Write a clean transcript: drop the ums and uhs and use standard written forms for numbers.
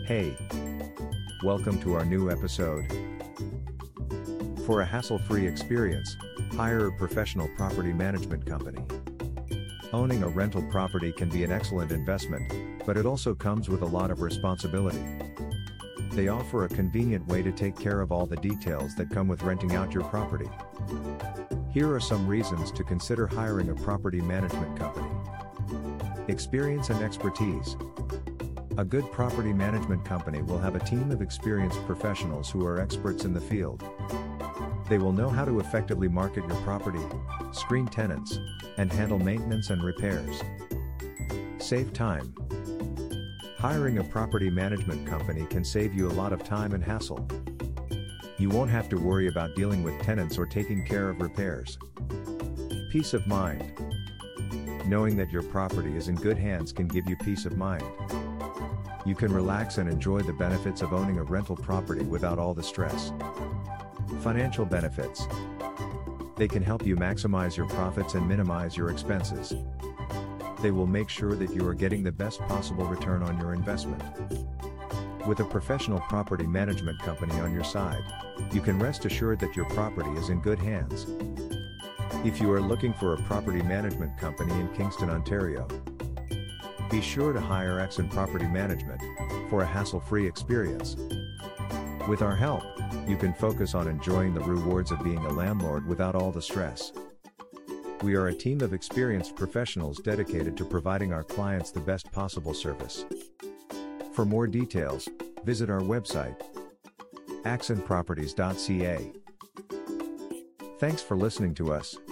Hey, welcome to our new episode. For a hassle-free experience, hire a professional property management company. Owning a rental property can be an excellent investment, but it also comes with a lot of responsibility. They offer a convenient way to take care of all the details that come with renting out your property. Here are some reasons to consider hiring a property management company. Experience and expertise. A good property management company will have a team of experienced professionals who are experts in the field. They will know how to effectively market your property, screen tenants, and handle maintenance and repairs. Save time. Hiring a property management company can save you a lot of time and hassle. You won't have to worry about dealing with tenants or taking care of repairs. Peace of mind. Knowing that your property is in good hands can give you peace of mind. You can relax and enjoy the benefits of owning a rental property without all the stress. Financial benefits. They can help you maximize your profits and minimize your expenses. They will make sure that you are getting the best possible return on your investment. With a professional property management company on your side, you can rest assured that your property is in good hands. If you are looking for a property management company in Kingston, Ontario, be sure to hire Axon Property Management for a hassle-free experience. With our help, you can focus on enjoying the rewards of being a landlord without all the stress. We are a team of experienced professionals dedicated to providing our clients the best possible service. For more details, visit our website, axonproperties.ca. Thanks for listening to us.